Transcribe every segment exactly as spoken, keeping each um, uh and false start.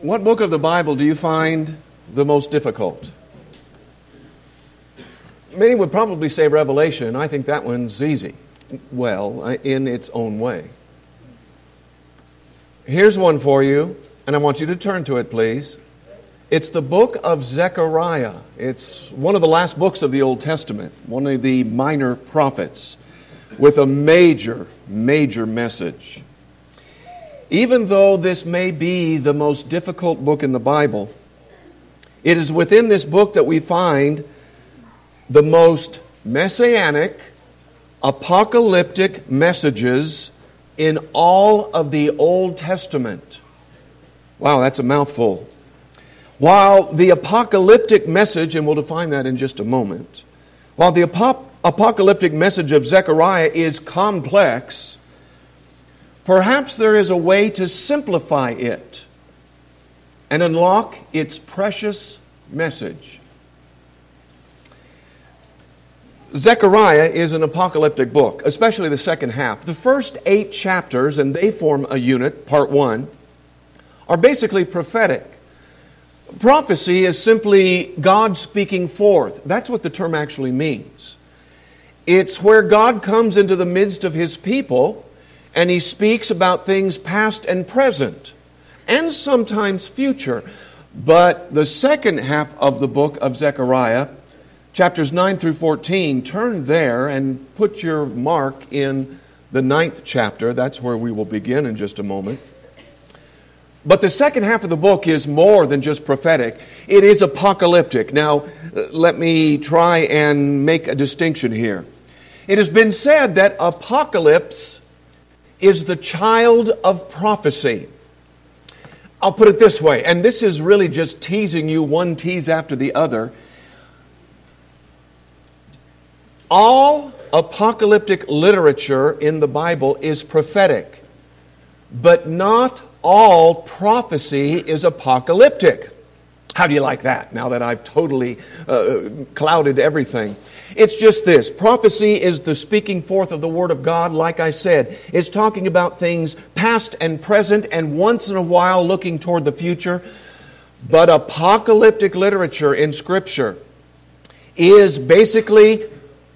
What book of the Bible do you find the most difficult? Many would probably say Revelation. I think that one's easy. Well, in its own way. Here's one for you, and I want you to turn to it, please. It's the book of Zechariah. It's one of the last books of the Old Testament, one of the minor prophets, with a major, major message. Even though this may be the most difficult book in the Bible, it is within this book that we find the most messianic, apocalyptic messages in all of the Old Testament. Wow, that's a mouthful. While the apocalyptic message, and we'll define that in just a moment, while the ap- apocalyptic message of Zechariah is complex, perhaps there is a way to simplify it and unlock its precious message. Zechariah is an apocalyptic book, especially the second half. The first eight chapters, and they form a unit, part one, are basically prophetic. Prophecy is simply God speaking forth. That's what the term actually means. It's where God comes into the midst of His people and He speaks about things past and present, and sometimes future. But the second half of the book of Zechariah, chapters nine through fourteen, turn there and put your mark in the ninth chapter. That's where we will begin in just a moment. But the second half of the book is more than just prophetic. It is apocalyptic. Now, let me try and make a distinction here. It has been said that apocalypse is the child of prophecy. I'll put it this way, and this is really just teasing you one tease after the other. All apocalyptic literature in the Bible is prophetic, but not all prophecy is apocalyptic. How do you like that, now that I've totally uh, clouded everything? It's just this. Prophecy is the speaking forth of the Word of God, like I said. It's talking about things past and present and once in a while looking toward the future. But apocalyptic literature in Scripture is basically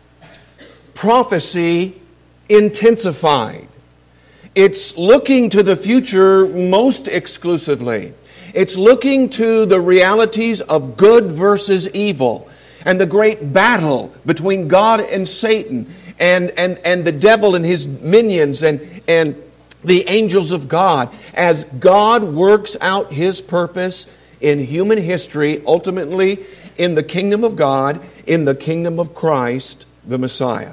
prophecy intensified. It's looking to the future most exclusively. It's looking to the realities of good versus evil and the great battle between God and Satan and, and, and the devil and his minions and, and the angels of God as God works out His purpose in human history, ultimately in the kingdom of God, in the kingdom of Christ, the Messiah.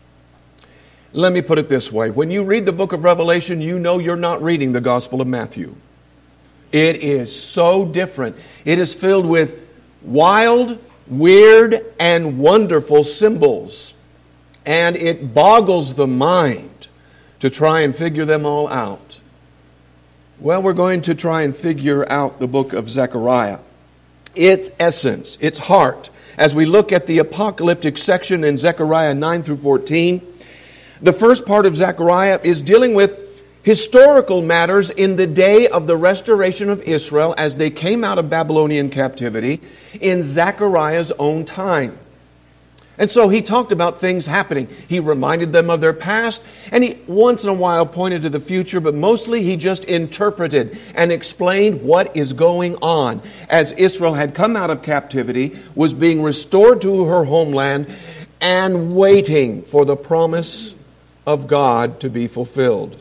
Let me put it this way. When you read the book of Revelation, you know you're not reading the Gospel of Matthew. It is so different. It is filled with wild, weird, and wonderful symbols. And it boggles the mind to try and figure them all out. Well, we're going to try and figure out the book of Zechariah. Its essence, its heart. As we look at the apocalyptic section in Zechariah nine through fourteen, the first part of Zechariah is dealing with historical matters in the day of the restoration of Israel as they came out of Babylonian captivity in Zechariah's own time. And so he talked about things happening. He reminded them of their past, and he once in a while pointed to the future, but mostly he just interpreted and explained what is going on as Israel had come out of captivity, was being restored to her homeland, and waiting for the promise of God to be fulfilled.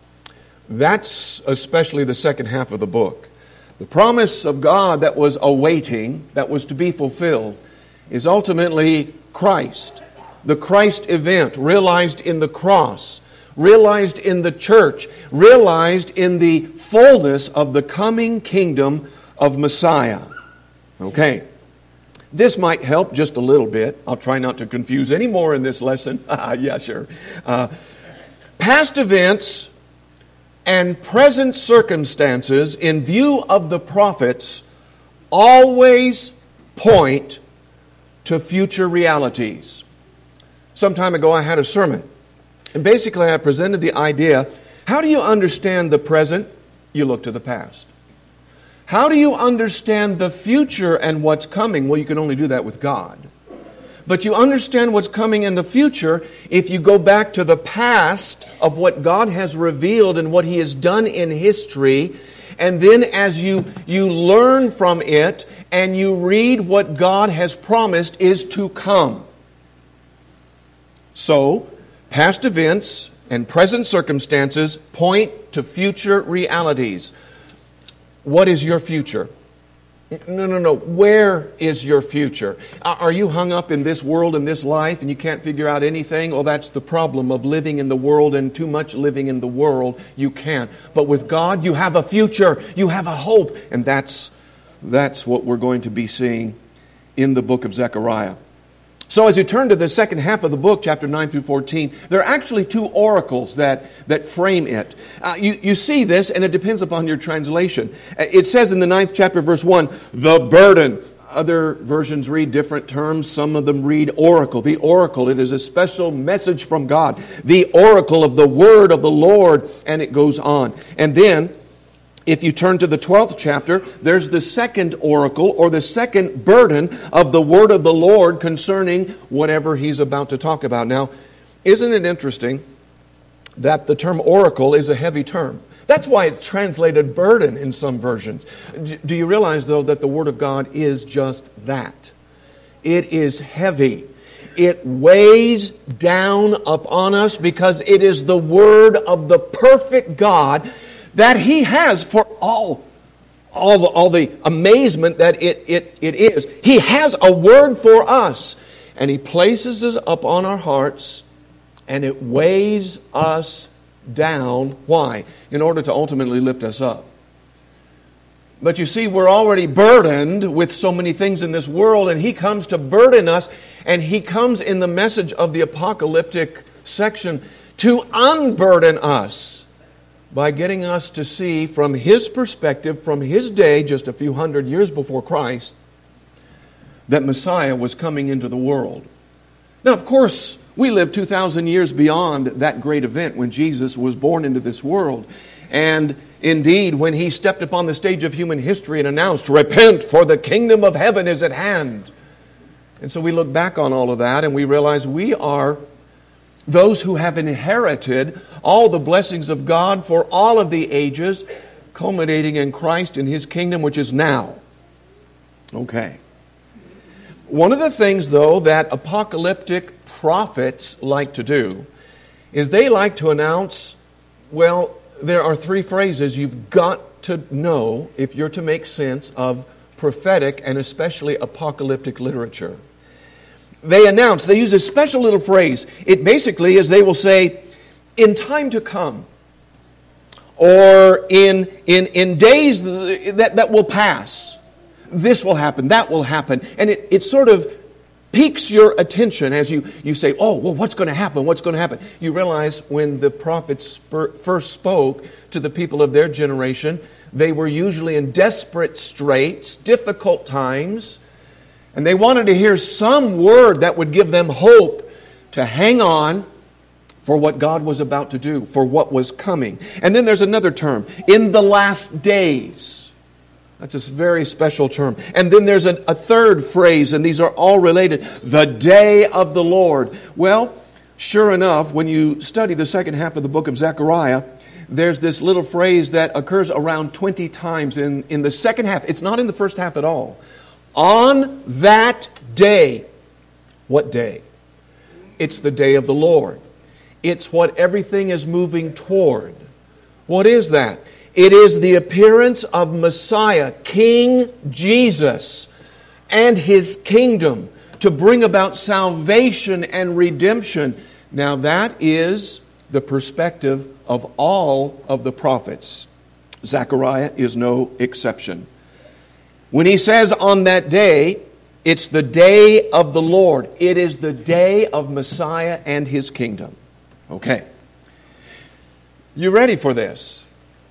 That's especially the second half of the book. The promise of God that was awaiting, that was to be fulfilled, is ultimately Christ. The Christ event realized in the cross, realized in the church, realized in the fullness of the coming kingdom of Messiah. Okay. This might help just a little bit. I'll try not to confuse any more in this lesson. Yeah, sure. Uh, past events and present circumstances in view of the prophets always point to future realities. Some time ago I had a sermon, and basically I presented the idea, how do you understand the present? You look to the past. How do you understand the future and what's coming? Well, you can only do that with God. But you understand what's coming in the future if you go back to the past of what God has revealed and what He has done in history. And then as you, you learn from it and you read what God has promised is to come. So, past events and present circumstances point to future realities. What is your future? No, no, no. Where is your future? Are you hung up in this world and this life and you can't figure out anything? Well, that's the problem of living in the world and too much living in the world. You can't. But with God, you have a future. You have a hope. And that's, that's what we're going to be seeing in the book of Zechariah. So as you turn to the second half of the book, chapter nine through fourteen, there are actually two oracles that, that frame it. Uh, you, you see this, and it depends upon your translation. It says in the ninth chapter, verse one, the burden. Other versions read different terms. Some of them read oracle. The oracle, it is a special message from God. The oracle of the word of the Lord, and it goes on. And then, if you turn to the twelfth chapter, there's the second oracle or the second burden of the word of the Lord concerning whatever He's about to talk about. Now, isn't it interesting that the term oracle is a heavy term? That's why it's translated burden in some versions. Do you realize, though, that the Word of God is just that? It is heavy. It weighs down upon us because it is the Word of the perfect God that He has for all, all the, all the amazement that it, it, it is. He has a word for us, and He places it upon our hearts, and it weighs us down. Why? In order to ultimately lift us up. But you see, we're already burdened with so many things in this world, and He comes to burden us, and He comes in the message of the apocalyptic section to unburden us, by getting us to see from His perspective, from His day, just a few hundred years before Christ, that Messiah was coming into the world. Now, of course, we live two thousand years beyond that great event when Jesus was born into this world. And indeed, when He stepped upon the stage of human history and announced, "Repent, for the kingdom of heaven is at hand." And so we look back on all of that and we realize we are those who have inherited all the blessings of God for all of the ages, culminating in Christ and His kingdom, which is now. Okay. One of the things, though, that apocalyptic prophets like to do is they like to announce, well, there are three phrases you've got to know if you're to make sense of prophetic and especially apocalyptic literature. They announce, they use a special little phrase. It basically is they will say, in time to come, or in, in, in days that, that will pass, this will happen, that will happen. And it, it sort of piques your attention as you, you say, oh, well, what's going to happen? What's going to happen? You realize when the prophets spur, first spoke to the people of their generation, they were usually in desperate straits, difficult times, and they wanted to hear some word that would give them hope to hang on for what God was about to do, for what was coming. And then there's another term, in the last days. That's a very special term. And then there's a, a third phrase, and these are all related, the day of the Lord. Well, sure enough, when you study the second half of the book of Zechariah, there's this little phrase that occurs around twenty times in, in the second half. It's not in the first half at all. On that day. What day? It's the day of the Lord. It's what everything is moving toward. What is that? It is the appearance of Messiah, King Jesus, and His kingdom to bring about salvation and redemption. Now that is the perspective of all of the prophets. Zechariah is no exception. When he says on that day, it's the day of the Lord. It is the day of Messiah and His kingdom. Okay. You ready for this?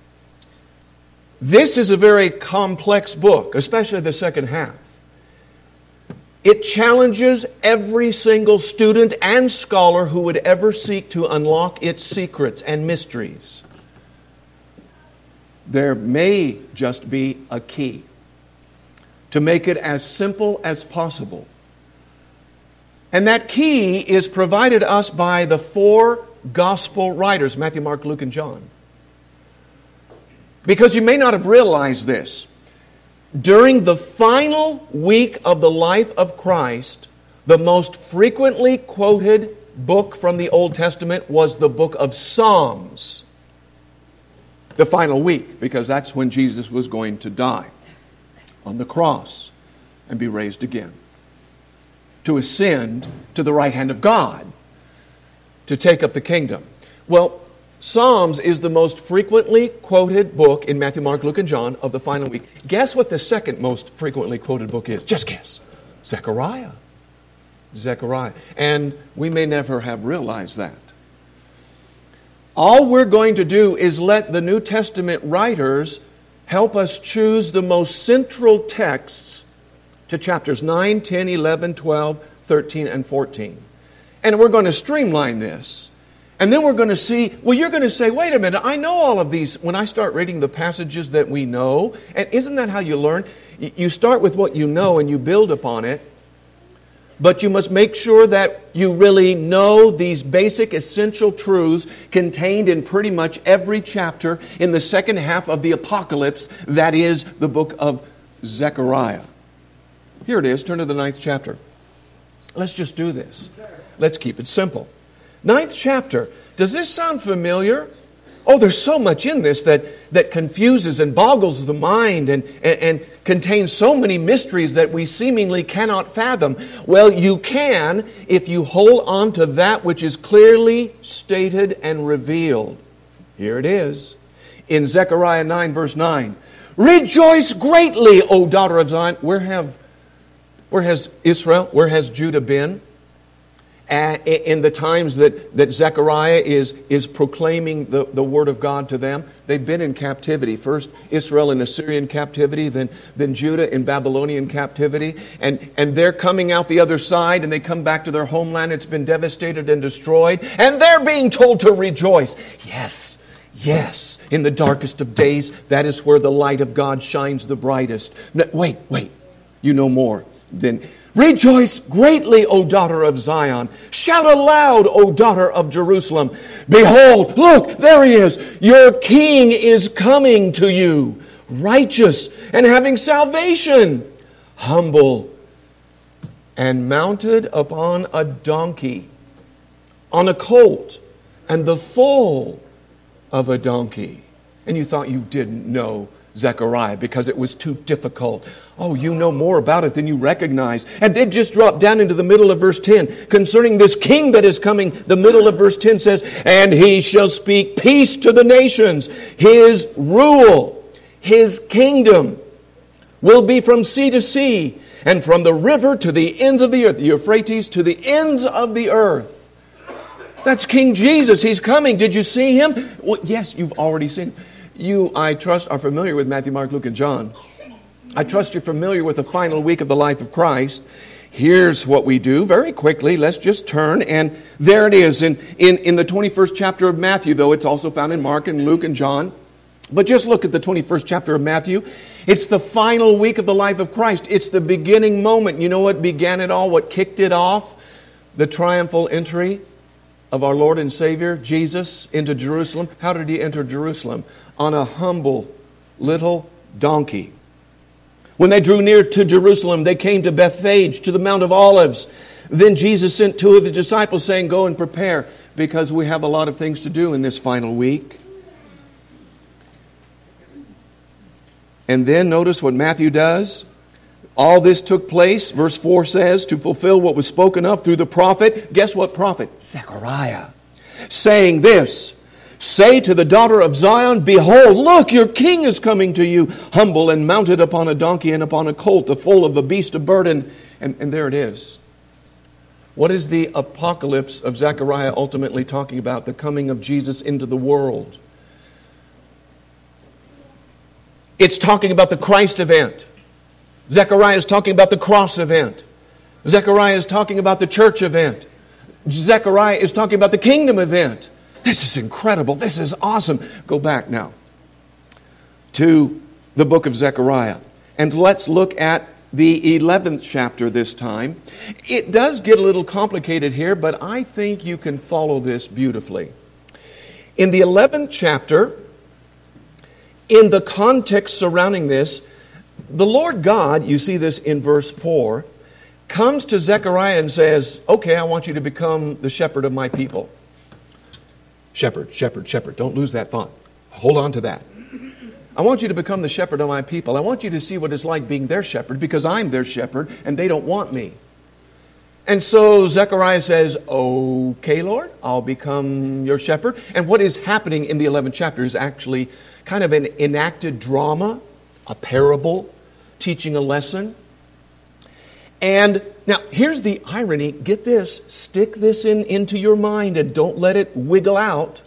This is a very complex book, especially the second half. It challenges every single student and scholar who would ever seek to unlock its secrets and mysteries. there may just be a key to make it as simple as possible. And that key is provided us by the four gospel writers, Matthew, Mark, Luke, and John. Because you may not have realized this. During the final week of the life of Christ, the most frequently quoted book from the Old Testament was the book of Psalms. The final week, because that's when Jesus was going to die on the cross and be raised again, to ascend to the right hand of God, to take up the kingdom. Well, Psalms is the most frequently quoted book in Matthew, Mark, Luke, and John of the final week. Guess what the second most frequently quoted book is? Just guess. Zechariah. Zechariah. And we may never have realized that. All we're going to do is let the New Testament writers help us choose the most central texts to chapters nine, ten, eleven, twelve, thirteen, and fourteen. And we're going to streamline this. And then we're going to see, well, you're going to say, wait a minute, I know all of these. When I start reading the passages that we know, and isn't that how you learn? You start with what you know and you build upon it. But you must make sure that you really know these basic essential truths contained in pretty much every chapter in the second half of the Apocalypse, that is the book of Zechariah. Here it is. Turn to the ninth chapter. Let's just do this. Let's keep it simple. Ninth chapter. Does this sound familiar? Oh, there's so much in this that, that confuses and boggles the mind and, and, and contains so many mysteries that we seemingly cannot fathom. Well, you can if you hold on to that which is clearly stated and revealed. Here it is. In Zechariah nine, verse nine. Rejoice greatly, O daughter of Zion. Where have, where has Israel, where has Judah been? In the times that, that Zechariah is, is proclaiming the, the Word of God to them, they've been in captivity. First Israel in Assyrian captivity, then, then Judah in Babylonian captivity. And, and they're coming out the other side, and they come back to their homeland. It's been devastated and destroyed. And they're being told to rejoice. Yes, yes, in the darkest of days, that is where the light of God shines the brightest. No, wait, wait, you know more than... Rejoice greatly, O daughter of Zion. Shout aloud, O daughter of Jerusalem. Behold, look, there he is. Your king is coming to you, righteous and having salvation, humble and mounted upon a donkey, on a colt, and the foal of a donkey. And you thought you didn't know Zechariah because it was too difficult. Oh, you know more about it than you recognize. And then just drop down into the middle of verse ten. Concerning this king that is coming, the middle of verse ten says, and he shall speak peace to the nations. His rule, his kingdom will be from sea to sea and from the river to the ends of the earth, the Euphrates to the ends of the earth. That's King Jesus. He's coming. Did you see him? Well, yes, you've already seen him. You, I trust, are familiar with Matthew, Mark, Luke, and John. I trust you're familiar with the final week of the life of Christ. Here's what we do very quickly. Let's just turn, and there it is. In, in, in the twenty-first chapter of Matthew, though it's also found in Mark and Luke and John. But just look at the twenty-first chapter of Matthew. It's the final week of the life of Christ. It's the beginning moment. You know what began it all? What kicked it off? The triumphal entry of our Lord and Savior, Jesus, into Jerusalem. How did he enter Jerusalem? On a humble little donkey. When they drew near to Jerusalem, they came to Bethphage, to the Mount of Olives. Then Jesus sent two of his disciples saying, go and prepare, because we have a lot of things to do in this final week. And then notice what Matthew does. All this took place, verse four says, to fulfill what was spoken of through the prophet. Guess what prophet? Zechariah. Saying this, say to the daughter of Zion, behold, look, your king is coming to you, humble and mounted upon a donkey and upon a colt, the foal of a beast of burden. And, and there it is. What is the apocalypse of Zechariah ultimately talking about? The coming of Jesus into the world. It's talking about the Christ event. Zechariah is talking about the cross event. Zechariah is talking about the church event. Zechariah is talking about the kingdom event. This is incredible. This is awesome. Go back now to the book of Zechariah. And let's look at the eleventh chapter this time. It does get a little complicated here, but I think you can follow this beautifully. In the eleventh chapter, in the context surrounding this, the Lord God, you see this in verse four, comes to Zechariah and says, okay, I want you to become the shepherd of my people. Shepherd, shepherd, shepherd. Don't lose that thought. Hold on to that. I want you to become the shepherd of my people. I want you to see what it's like being their shepherd, because I'm their shepherd and they don't want me. And so Zechariah says, okay, Lord, I'll become your shepherd. And what is happening in the eleventh chapter is actually kind of an enacted drama, a parable, teaching a lesson. And now here's the irony. Get this. Stick this in into your mind and don't let it wiggle out.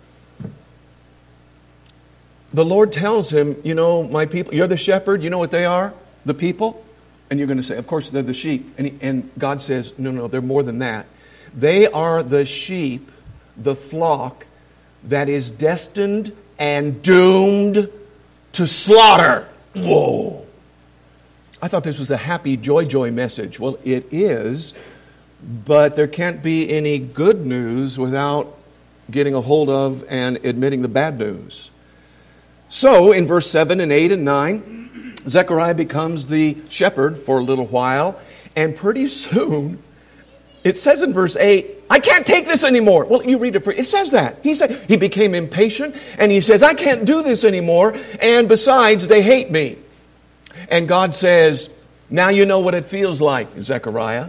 The Lord tells him, you know, my people, you're the shepherd. You know what they are? The people. And you're going to say, of course, they're the sheep. And, he, and God says, no, no, they're more than that. They are the sheep, the flock that is destined and doomed to slaughter. Whoa. I thought this was a happy, joy, joy message. Well, it is, but there can't be any good news without getting a hold of and admitting the bad news. So, in verse seven and eight and nine, Zechariah becomes the shepherd for a little while, and pretty soon, it says in verse eight, I can't take this anymore. Well, you read it for it says that. He said he became impatient, and he says, I can't do this anymore, and besides, they hate me. And God says, now you know what it feels like, Zechariah.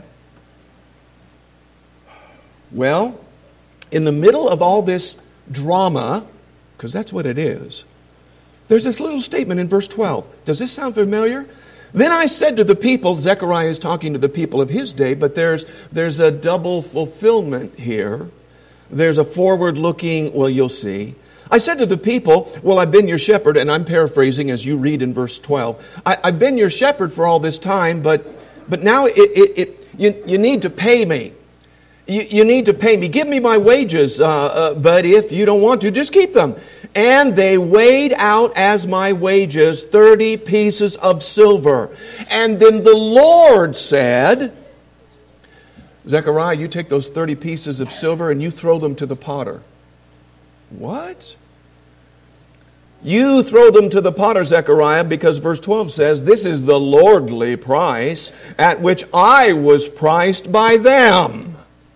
Well, in the middle of all this drama, because that's what it is, there's this little statement in verse twelve. Does this sound familiar? Then I said to the people, Zechariah is talking to the people of his day, but there's, there's a double fulfillment here. There's a forward-looking, well, you'll see. I said to the people, well, I've been your shepherd, and I'm paraphrasing as you read in verse twelve. I, I've been your shepherd for all this time, but but now it, it, it you, you need to pay me. You, you need to pay me. Give me my wages, uh, uh, but if you don't want to, just keep them. And they weighed out as my wages thirty pieces of silver. And then the Lord said, Zechariah, you take those thirty pieces of silver and you throw them to the potter. What? You throw them to the potter, Zechariah, because verse twelve says, this is the lordly price at which I was priced by them.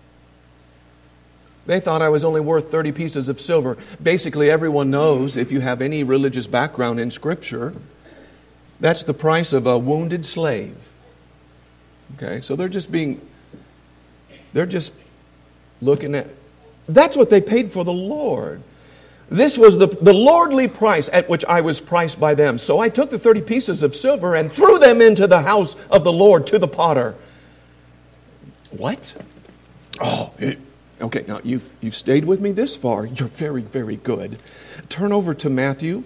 They thought I was only worth thirty pieces of silver. Basically, everyone knows, if you have any religious background in Scripture, that's the price of a wounded slave. Okay, so they're just being, they're just looking at, that's what they paid for the Lord. This was the, the lordly price at which I was priced by them. So I took the thirty pieces of silver and threw them into the house of the Lord to the potter. What? Oh, it, okay, now you've, you've stayed with me this far. You're very, very good. Turn over to Matthew.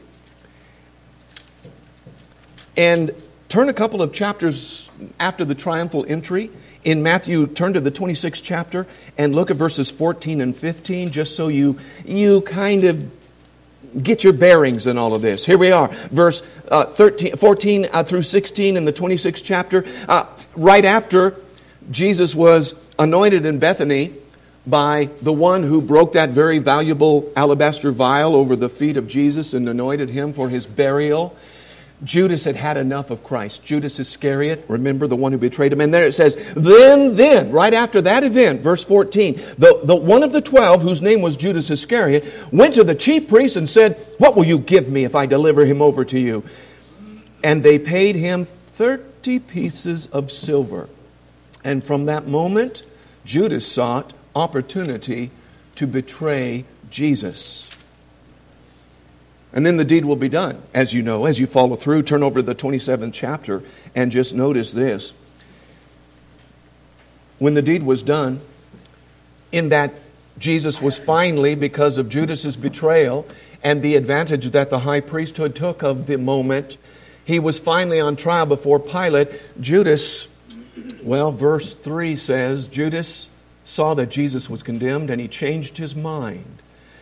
And turn a couple of chapters after the triumphal entry. In Matthew, turn to the twenty-sixth chapter and look at verses fourteen and fifteen, just so you, you kind of get your bearings in all of this. Here we are, verse uh, thirteen, fourteen uh, through sixteen in the twenty-sixth chapter. Uh, right after Jesus was anointed in Bethany by the one who broke that very valuable alabaster vial over the feet of Jesus and anointed him for his burial, Judas had had enough of Christ. Judas Iscariot, remember the one who betrayed him. And there it says, then, then, right after that event, verse fourteen, the, the one of the twelve, whose name was Judas Iscariot, went to the chief priests and said, what will you give me if I deliver him over to you? And they paid him thirty pieces of silver. And from that moment, Judas sought opportunity to betray Jesus. And then the deed will be done, as you know, as you follow through. Turn over to the twenty-seventh chapter and just notice this. When the deed was done, in that Jesus was finally, because of Judas's betrayal and the advantage that the high priesthood took of the moment, he was finally on trial before Pilate. Judas, well, verse three says, Judas saw that Jesus was condemned and he changed his mind.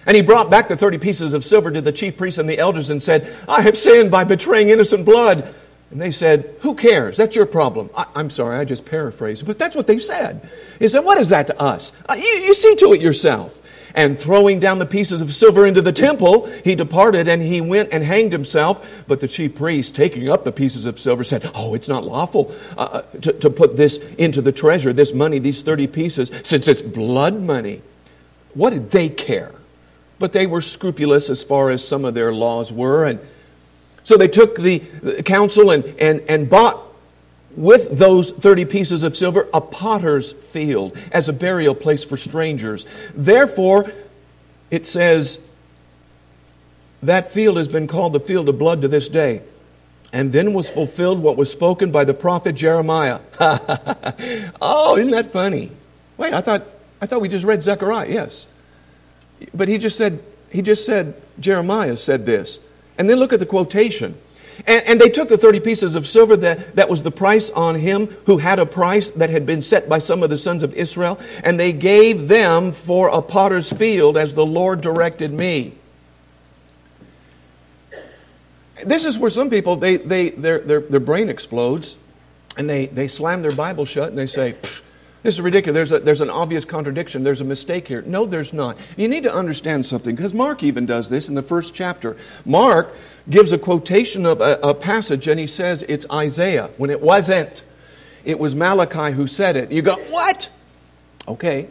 And he brought back the thirty pieces of silver to the chief priests and the elders and said, I have sinned by betraying innocent blood. And they said, who cares? That's your problem. I, I'm sorry, I just paraphrased, but that's what they said. He said, what is that to us? Uh, you, you see to it yourself. And throwing down the pieces of silver into the temple, he departed and he went and hanged himself. But the chief priest, taking up the pieces of silver, said, oh, it's not lawful uh, to, to put this into the treasure, this money, these thirty pieces, since it's blood money. What did they care? But they were scrupulous as far as some of their laws were. And so they took the, the counsel and, and, and bought with those thirty pieces of silver a potter's field as a burial place for strangers. Therefore, it says, that field has been called the field of blood to this day. And then was fulfilled what was spoken by the prophet Jeremiah. Oh, isn't that funny? Wait, I thought I thought we just read Zechariah. Yes. But he just said, he just said, Jeremiah said this. And then look at the quotation. And, and they took the thirty pieces of silver that, that was the price on him who had a price that had been set by some of the sons of Israel, and they gave them for a potter's field as the Lord directed me. This is where some people, they, they, their, their, their brain explodes, and they, they slam their Bible shut, and they say, this is ridiculous. There's, a, there's an obvious contradiction. There's a mistake here. No, there's not. You need to understand something, because Mark even does this in the first chapter. Mark gives a quotation of a, a passage, and he says it's Isaiah, when it wasn't. It was Malachi who said it. You go, what? Okay.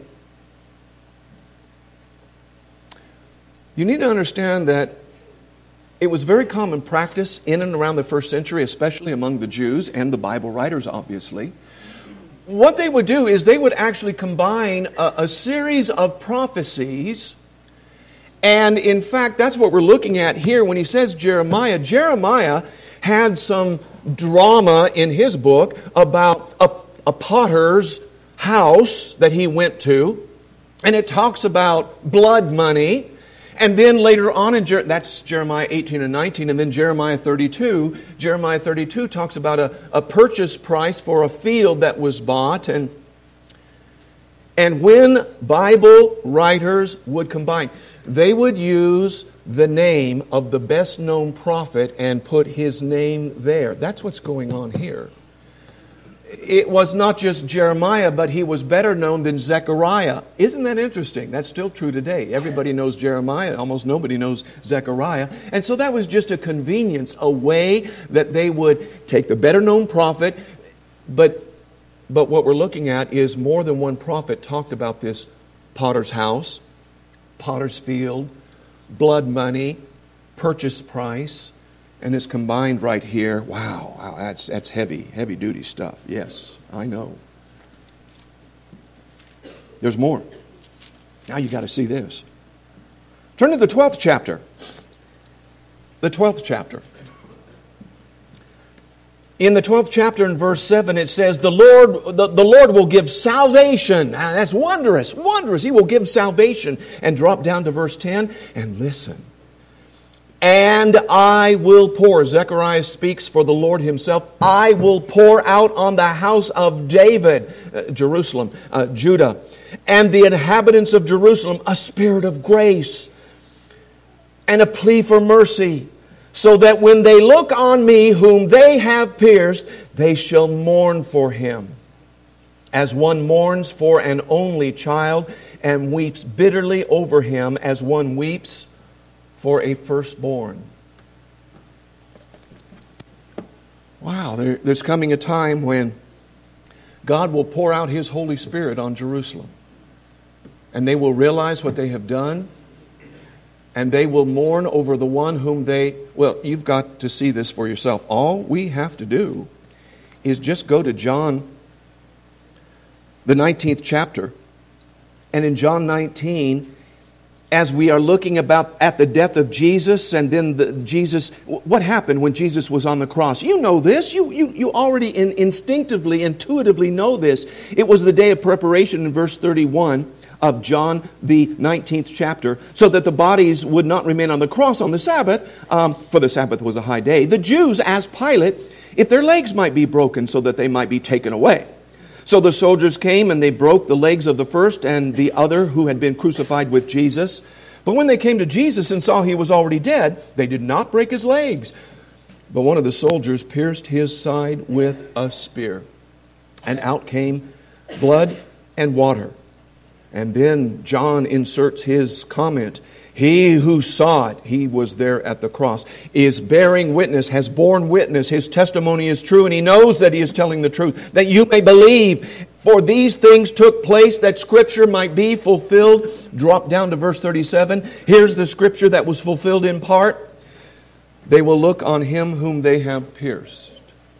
You need to understand that it was very common practice in and around the first century, especially among the Jews and the Bible writers, obviously. What they would do is they would actually combine a, a series of prophecies. And in fact, that's what we're looking at here when he says Jeremiah. Jeremiah had some drama in his book about a, a potter's house that he went to. And it talks about blood money. And then later on, in Jer- that's Jeremiah eighteen and nineteen, and then Jeremiah thirty-two. Jeremiah thirty-two talks about a, a purchase price for a field that was bought. And, and when Bible writers would combine, they would use the name of the best known prophet and put his name there. That's what's going on here. It was not just Jeremiah, but he was better known than Zechariah. Isn't that interesting? That's still true today. Everybody knows Jeremiah. Almost nobody knows Zechariah. And so that was just a convenience, a way that they would take the better known prophet. But, but what we're looking at is more than one prophet talked about this potter's house, potter's field, blood money, purchase price. And it's combined right here. Wow, wow, that's that's heavy, heavy duty stuff. Yes, I know. There's more. Now you got to see this. Turn to the twelfth chapter. The twelfth chapter. In the twelfth chapter in verse seven, it says, the Lord, the, the Lord will give salvation. Now, that's wondrous, wondrous. He will give salvation. And drop down to verse ten and listen. And I will pour, Zechariah speaks for the Lord himself, I will pour out on the house of David, uh, Jerusalem, uh, Judah, and the inhabitants of Jerusalem, a spirit of grace and a plea for mercy, so that when they look on me whom they have pierced, they shall mourn for him, as one mourns for an only child and weeps bitterly over him, as one weeps for a firstborn. Wow, there, there's coming a time when God will pour out His Holy Spirit on Jerusalem. And they will realize what they have done. And they will mourn over the one whom they... Well, you've got to see this for yourself. All we have to do is just go to John, the nineteenth chapter. And in John nineteen... as we are looking about at the death of Jesus, and then the, Jesus, what happened when Jesus was on the cross? You know this. You you you already in, instinctively, intuitively know this. It was the day of preparation in verse thirty-one of John, the nineteenth chapter, so that the bodies would not remain on the cross on the Sabbath, um, for the Sabbath was a high day. The Jews asked Pilate if their legs might be broken so that they might be taken away. So the soldiers came and they broke the legs of the first and the other who had been crucified with Jesus. But when they came to Jesus and saw he was already dead, they did not break his legs. But one of the soldiers pierced his side with a spear, and out came blood and water. And then John inserts his comment. He who saw it, he was there at the cross, is bearing witness, has borne witness. His testimony is true, and he knows that he is telling the truth, that you may believe. For these things took place that Scripture might be fulfilled. Drop down to verse thirty-seven. Here's the Scripture that was fulfilled in part. They will look on him whom they have pierced.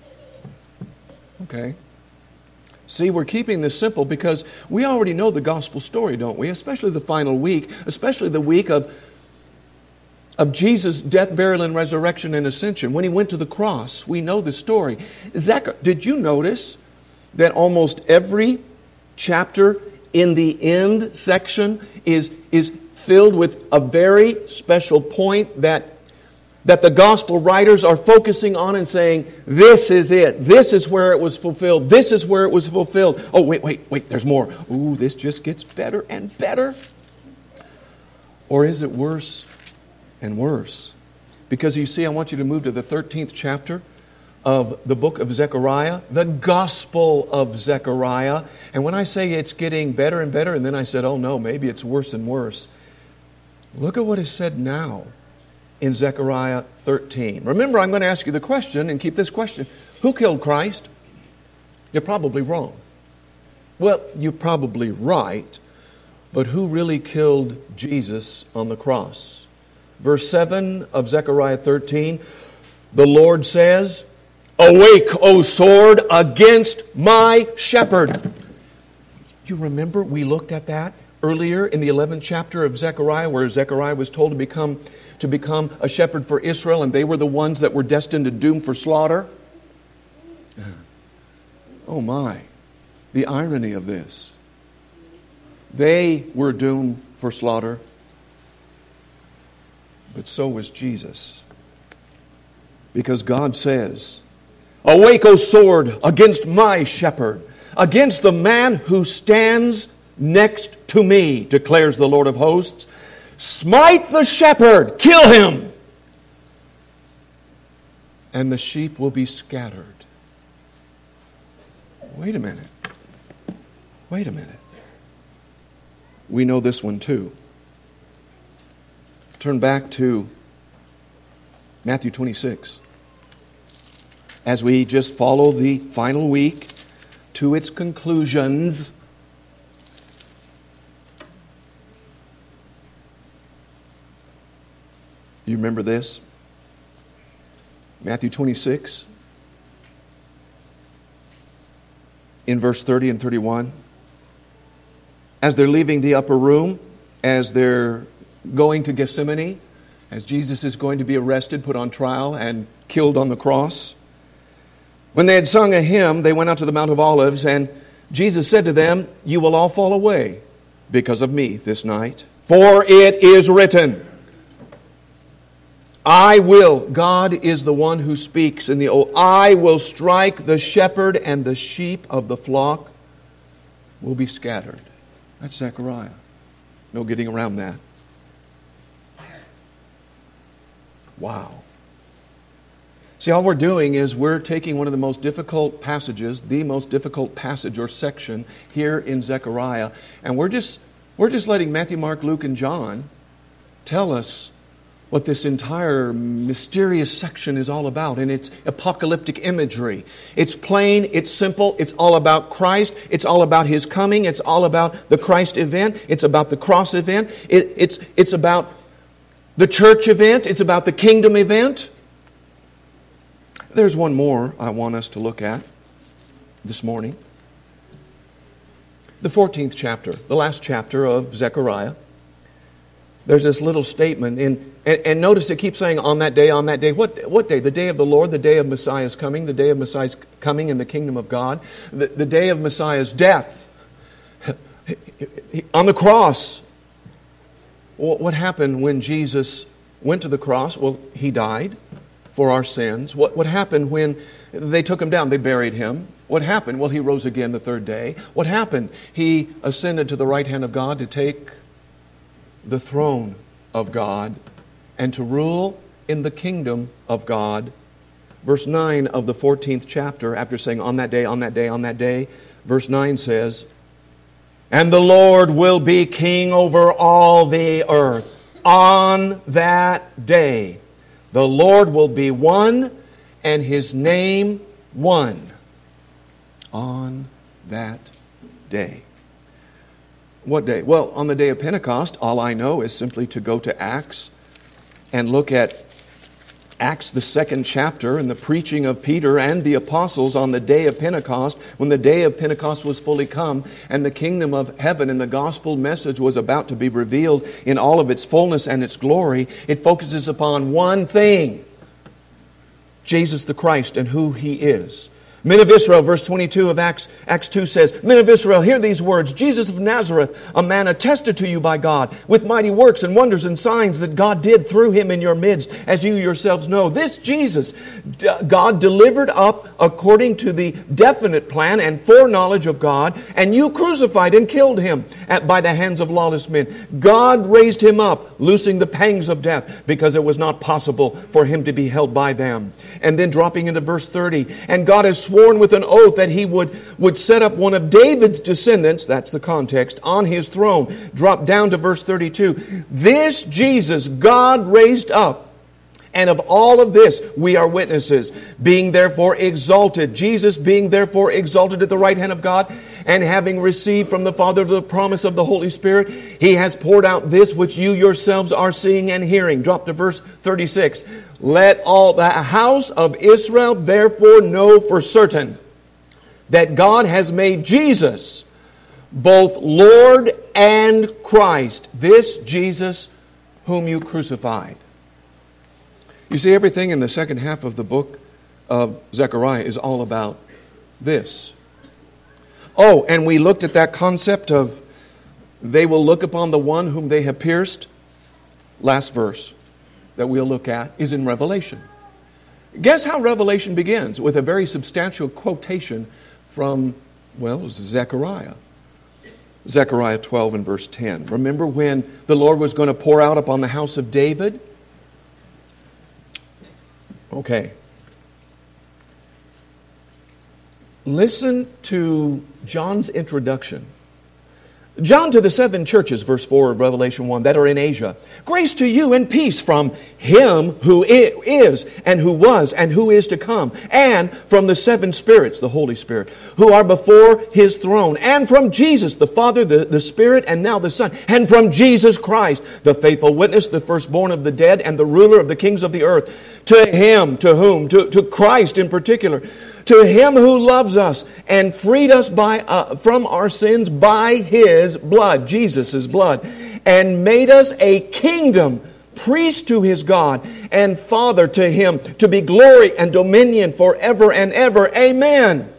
Okay? See, we're keeping this simple because we already know the gospel story, don't we? Especially the final week, especially the week of, of Jesus' death, burial, and resurrection and ascension. When he went to the cross, we know the story. Zach, did you notice that almost every chapter in the end section is, is filled with a very special point that that the gospel writers are focusing on and saying, this is it. This is where it was fulfilled. This is where it was fulfilled. Oh, wait, wait, wait, there's more. Ooh, this just gets better and better. Or is it worse and worse? Because you see, I want you to move to the thirteenth chapter of the book of Zechariah, the Gospel of Zechariah. And when I say it's getting better and better, and then I said, oh no, maybe it's worse and worse. Look at what is said now in Zechariah thirteen. Remember, I'm going to ask you the question, and keep this question. Who killed Christ? You're probably wrong. Well, you're probably right, but who really killed Jesus on the cross? Verse seven of Zechariah thirteen, the Lord says, awake, O sword, against my shepherd. You remember we looked at that earlier in the eleventh chapter of Zechariah, where Zechariah was told to become to become a shepherd for Israel, and they were the ones that were destined to doom for slaughter. Oh my, the irony of this. They were doomed for slaughter, but so was Jesus. Because God says, awake, O sword, against my shepherd, against the man who stands next to me, declares the Lord of hosts. Smite the shepherd, kill him, and the sheep will be scattered. Wait a minute. Wait a minute. We know this one too. Turn back to Matthew twenty-six. As we just follow the final week to its conclusions, you remember this? Matthew twenty-six, in verse thirty and thirty-one. As they're leaving the upper room, as they're going to Gethsemane, as Jesus is going to be arrested, put on trial, and killed on the cross. When they had sung a hymn, they went out to the Mount of Olives, and Jesus said to them, you will all fall away because of me this night. For it is written, I will, God is the one who speaks in the old, I will strike the shepherd, and the sheep of the flock will be scattered. That's Zechariah. No getting around that. Wow. See, all we're doing is we're taking one of the most difficult passages, the most difficult passage or section here in Zechariah, and we're just we're just letting Matthew, Mark, Luke, and John tell us what this entire mysterious section is all about, and it's apocalyptic imagery. It's plain, it's simple, it's all about Christ, it's all about His coming, it's all about the Christ event, it's about the cross event, it, it's, it's about the church event, it's about the kingdom event. There's one more I want us to look at this morning. The fourteenth chapter, the last chapter of Zechariah. There's this little statement, in, and, and notice it keeps saying, on that day, on that day. What, what day? The day of the Lord, the day of Messiah's coming, the day of Messiah's coming in the kingdom of God, the, the day of Messiah's death. On the cross. What happened when Jesus went to the cross? Well, He died for our sins. What, what happened when they took Him down? They buried Him. What happened? Well, He rose again the third day. What happened? He ascended to the right hand of God to take the throne of God and to rule in the kingdom of God. Verse nine of the fourteenth chapter, after saying, on that day, on that day, on that day, verse nine says, and the Lord will be king over all the earth. On that day, the Lord will be one and His name one. On that day. What day? Well, on the day of Pentecost, all I know is simply to go to Acts and look at Acts, the second chapter, and the preaching of Peter and the apostles on the day of Pentecost, when the day of Pentecost was fully come, and the kingdom of heaven and the gospel message was about to be revealed in all of its fullness and its glory. It focuses upon one thing: Jesus the Christ and who He is. Men of Israel, verse twenty-two of Acts, Acts two says, Men of Israel, hear these words. Jesus of Nazareth, a man attested to you by God, with mighty works and wonders and signs that God did through Him in your midst, as you yourselves know. This Jesus, God delivered up according to the definite plan and foreknowledge of God, and you crucified and killed Him at, by the hands of lawless men. God raised Him up, loosing the pangs of death, because it was not possible for Him to be held by them. And then dropping into verse thirty, and God has sworn with an oath that He would, would set up one of David's descendants, that's the context, on His throne. Drop down to verse thirty-two. This Jesus God raised up, and of all of this we are witnesses, being therefore exalted. Jesus being therefore exalted at the right hand of God, and having received from the Father the promise of the Holy Spirit, He has poured out this which you yourselves are seeing and hearing. Drop to verse thirty-six. Let all the house of Israel therefore know for certain that God has made Jesus both Lord and Christ, this Jesus whom you crucified. You see, everything in the second half of the book of Zechariah is all about this. Oh, and we looked at that concept of they will look upon the one whom they have pierced. Last verse that we'll look at is in Revelation. Guess how Revelation begins? With a very substantial quotation from, well, Zechariah. Zechariah twelve and verse ten. Remember when the Lord was going to pour out upon the house of David? Okay. Listen to John's introduction. John to the seven churches, verse four of Revelation one, that are in Asia. Grace to you and peace from Him who is, and who was, and who is to come, and from the seven spirits, the Holy Spirit, who are before His throne, and from Jesus, the Father, the, the Spirit, and now the Son, and from Jesus Christ, the faithful witness, the firstborn of the dead, and the ruler of the kings of the earth. To Him, to whom? To, to Christ in particular. To Him who loves us and freed us by uh, from our sins by His blood, Jesus' blood, and made us a kingdom, priest to His God, and Father to Him, to be glory and dominion forever and ever. Amen.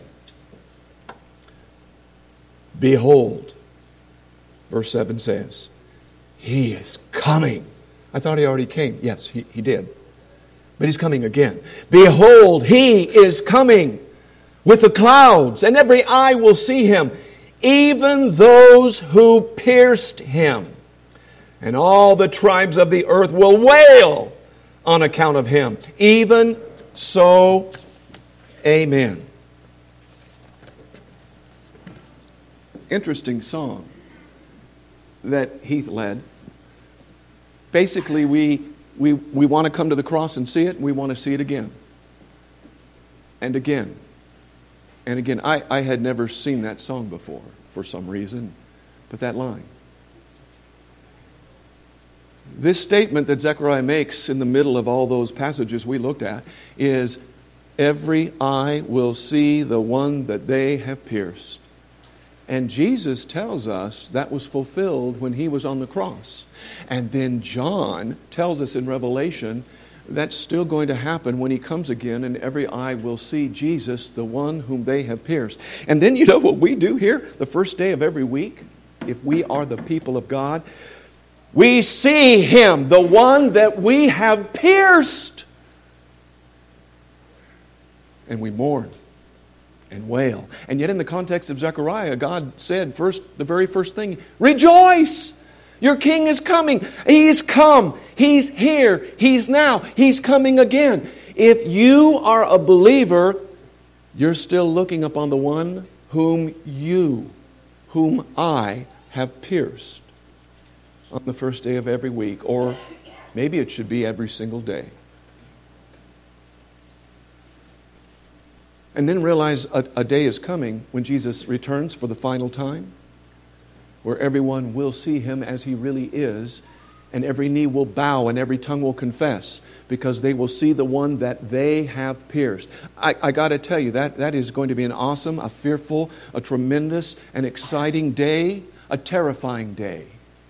Behold, verse seven says, He is coming. I thought He already came. Yes, He, he did. But He's coming again. Behold, He is coming with the clouds, and every eye will see Him, even those who pierced Him. And all the tribes of the earth will wail on account of Him. Even so, amen. Interesting song that Heath led. Basically, we We, we want to come to the cross and see it, and we want to see it again. And again. And again. I, I had never seen that song before, for some reason. But that line. This statement that Zechariah makes in the middle of all those passages we looked at is, every eye will see the one that they have pierced. And Jesus tells us that was fulfilled when He was on the cross. And then John tells us in Revelation that's still going to happen when He comes again, and every eye will see Jesus, the one whom they have pierced. And then you know what we do here the first day of every week? If we are the people of God, we see Him, the one that we have pierced. And we mourn and wail. And yet in the context of Zechariah, God said first, the very first thing, rejoice! Your King is coming. He's come. He's here. He's now. He's coming again. If you are a believer, you're still looking upon the one whom you, whom I have pierced on the first day of every week, or maybe it should be every single day. And then realize a, a day is coming when Jesus returns for the final time, where everyone will see Him as He really is, and every knee will bow and every tongue will confess, because they will see the one that they have pierced. I, I got to tell you, that, that is going to be an awesome, a fearful, a tremendous, an exciting day, a terrifying day.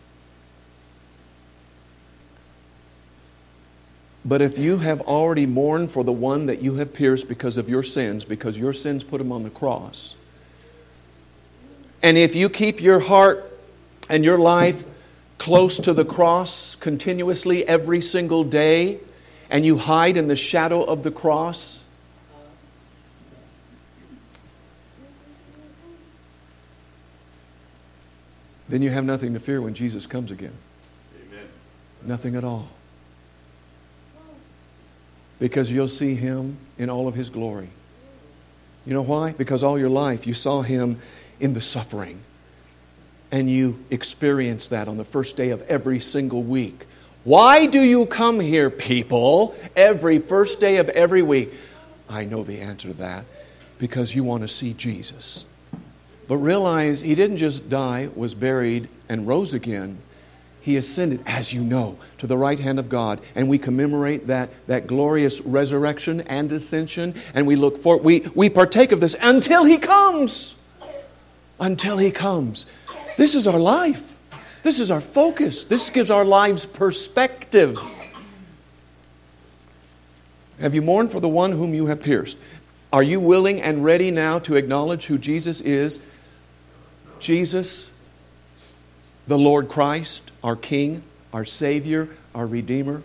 But if you have already mourned for the one that you have pierced because of your sins, because your sins put Him on the cross, and if you keep your heart and your life close to the cross continuously every single day, and you hide in the shadow of the cross, then you have nothing to fear when Jesus comes again. Amen. Nothing at all. Because you'll see Him in all of His glory. You know why? Because all your life you saw Him in the suffering. And you experienced that on the first day of every single week. Why do you come here, people, every first day of every week? I know the answer to that. Because you want to see Jesus. But realize He didn't just die, was buried, and rose again. He ascended, as you know, to the right hand of God. And we commemorate that, that glorious resurrection and ascension. And we look for, we, we partake of this until He comes. Until He comes. This is our life. This is our focus. This gives our lives perspective. Have you mourned for the one whom you have pierced? Are you willing and ready now to acknowledge who Jesus is? Jesus, the Lord Christ, our King, our Savior, our Redeemer.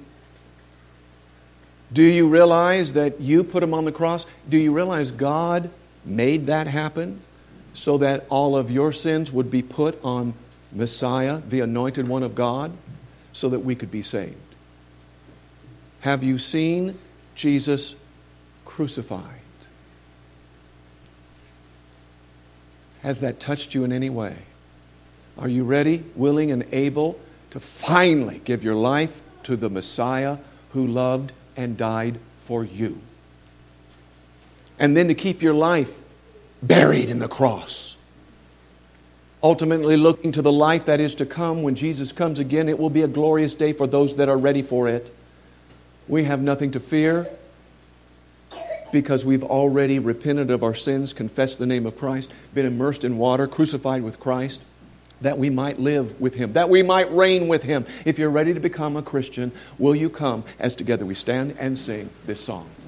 Do you realize that you put Him on the cross? Do you realize God made that happen so that all of your sins would be put on Messiah, the Anointed One of God, so that we could be saved? Have you seen Jesus crucified? Has that touched you in any way? Are you ready, willing, and able to finally give your life to the Messiah who loved and died for you? And then to keep your life buried in the cross. Ultimately looking to the life that is to come when Jesus comes again. It will be a glorious day for those that are ready for it. We have nothing to fear because we've already repented of our sins, confessed the name of Christ, been immersed in water, crucified with Christ, that we might live with Him, that we might reign with Him. If you're ready to become a Christian, will you come as together we stand and sing this song?